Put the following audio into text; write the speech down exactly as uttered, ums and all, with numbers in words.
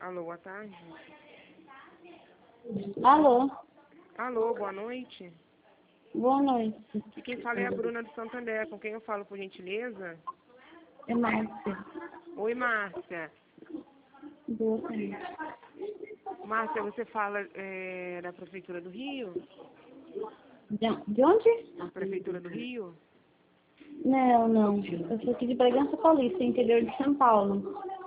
Alô, boa tarde. Alô, Alô, boa noite. boa noite. E quem fala é a Bruna do Santander, com quem eu falo, por gentileza? É Márcia. Oi, Márcia. Boa tarde. Márcia, você fala é, da Prefeitura do Rio? De, de onde? Prefeitura do Rio? Não, não. Eu sou aqui de Bragança Paulista, interior de São Paulo.